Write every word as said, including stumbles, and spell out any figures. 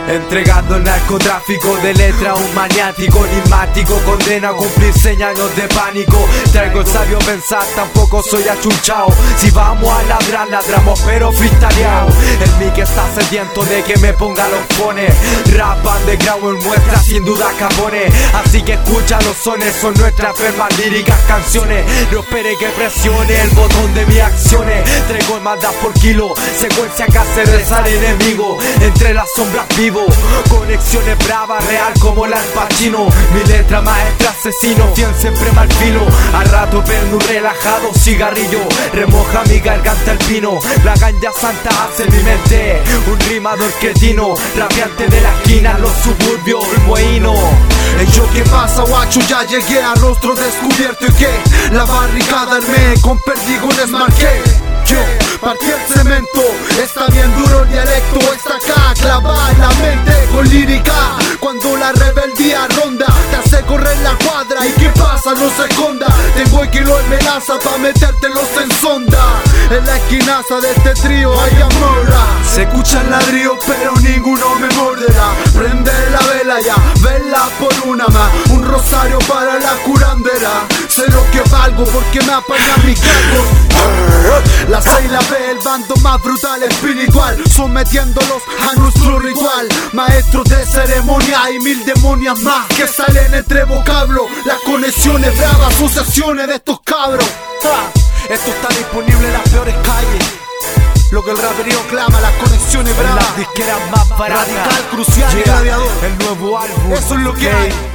Entregando el narcotráfico de letra, un maniático enigmático, condena a cumplir cien años de pánico. Traigo el sabio pensar, tampoco soy achunchao. Si vamos a ladrar, ladramos pero freestyleao. El mic está sediento de que me ponga los fones. Rap underground muestra sin duda capones. Así que escucha los sones, son nuestras enfermas líricas canciones. No espere que presione el botón de mis acciones. Traigo maldad por kilo, secuencia que hace rezar enemigo. Entre las sombras vivo, conexiones bravas, real como la Al Pacino. Mi letra maestra asesino, fiel siempre mal filo. A rato perno relajado, cigarrillo, remoja mi garganta el pino. La ganja santa hace mi mente un rimador cretino, rapeante de la esquina, los suburbios, el mohíno. Ey, yo, ¿qué pasa, guacho? Ya llegué a rostro descubierto y que la barricada armé, con perdigones marqué. Yo partí el cemento, está bien duro el dialecto, está acá clavada en la mente con lírica. Cuando la rebeldía ronda, te hace correr la cuadra y ¿qué pasa? No se esconda. Tengo el kilo en melaza pa' metértelos en sonda. En la esquinaza de este trío hay amorra. Se escuchan ladrillos pero ninguno me morderá. Prende la vela ya, vela por una más. Un rosario para la curandera. Sé lo que valgo porque me apañan mis cargos. La C y la B, el bando más brutal espiritual, sometiéndolos a nuestro ritual. Maestros de ceremonia y mil demonias más que salen entre vocablos. Las conexiones bravas, asociaciones de estos cabros. ¡Ah! Esto está disponible en las peores calles. Lo que el raperío clama, las conexiones bravas, las disqueras más baratas. Radical, Crucial y Gladiador. El nuevo álbum, eso es lo que hay.